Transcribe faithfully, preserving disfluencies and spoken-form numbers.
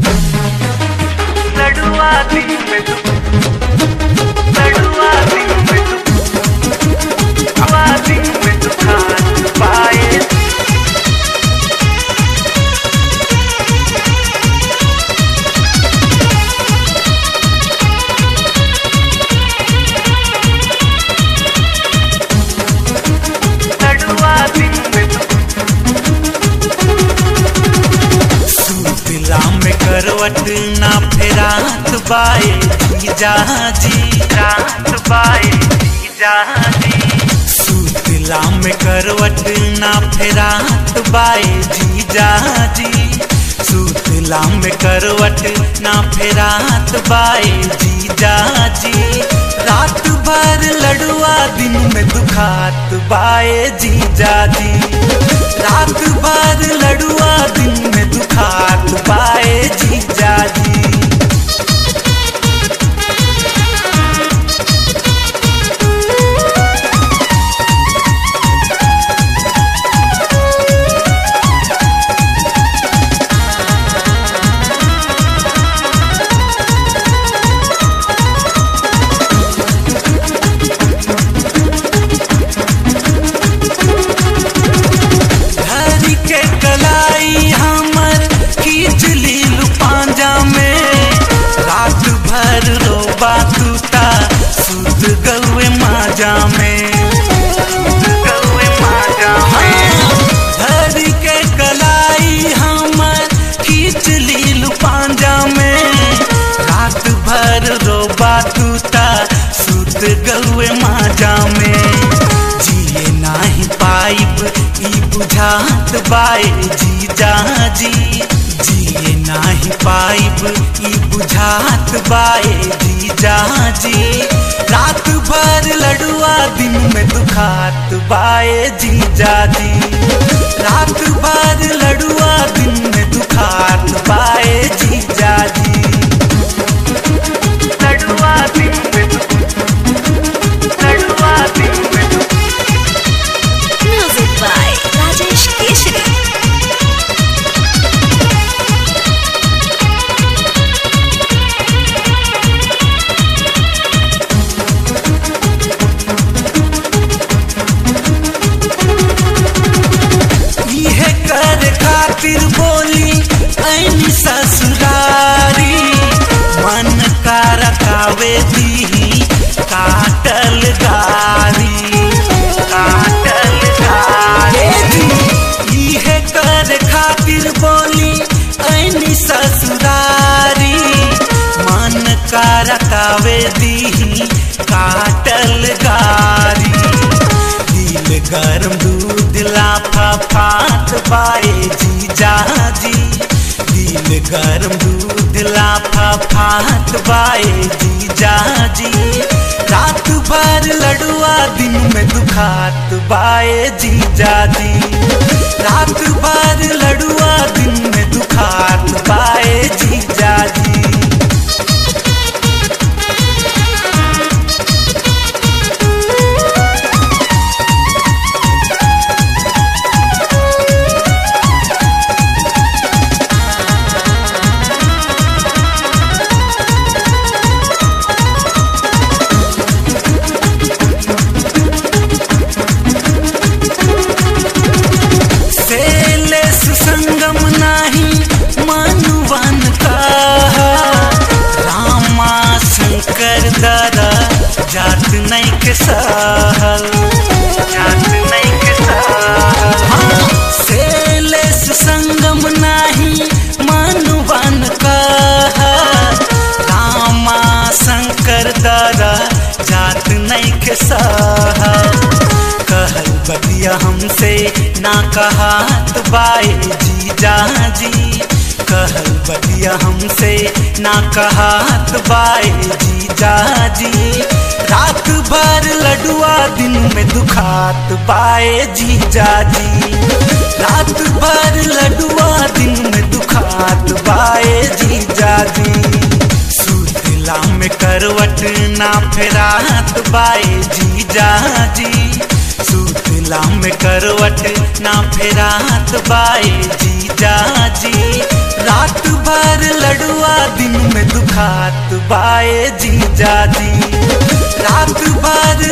लड़ुआ दिन में तू लड़ुआ दिन में तू लड़ुआ दिन में तू खान पाए लड़ुआ दिन में तू सुतला में करवट ना फेरात बाए जीजा जी रात बाए जीजा जी सुतला में करवट ना फेरात बाए जीजा जी सुतला में करवट ना फेरात बाए जीजा जी रात भर लड़ुआ दिन में दुखात बाए जीजा जी रात भर लड़ुआ दिन में दुखात बाए जीजा जी धरी के कलाई हमर खींच लीलू पांजा में रात भर रोबा तूता सुत गौए माजा में गौए माजा धरी के कलाई हमर खींच लीलू पांजा में रात भर रोबा तूता सुत गौए माजा में जिए नाही पाइप ई बुझात बाए जीजा जी जिए नाही पाइप ई बुझात बाए जीजा जी रात भर लड़ुआ दिन में दुखात बाए जीजा जी रात भर लड़ुआ दिन में दुखात बाए जीजा जी लड़ुआ दिन में तू लड़ुआ दिन में तू Music by Rajesh Keshri. इहे कर खातिर बोली ऐनी ससुरारी मन का रखावे दी काटल गारी काटल गारी इहे कर खातिर बोली ऐनी ससुरारी मन का रखावे दी काटल गारी दिल गरम दूध लाफा फाट बाए जीजा जी दिल गरम दूध लाफा फाट बाए जीजा जी रात भर लड़ुआ दिन में दुखात बाए जीजा जी रात भर लड़ुआ दिन में दुखात बाए जीजा जी सेले सुसंगम नाही मनुवन का रामा शंकर दादा जात नहीं के सहल जात नहीं के साथ सेले सुसंगम नाही मनुवन का रामा शंकर दादा जात नहीं के सहल कहल बतिया हमसे ना कहात बाए जीजा जी कहल बतिया हमसे ना कहात बाए जीजा जी रात भर लड़ुआ दिन में दुखात बाए जीजा जी रात भर लड़ुआ दिन में दुखात बाए जीजा जी सुतला में करवट ना फेरात बाए जीजा जी सुतला में करवट ना फेरात बाए जीजा जी रात भर लड़ दुखात बाए जीजा जी रात भर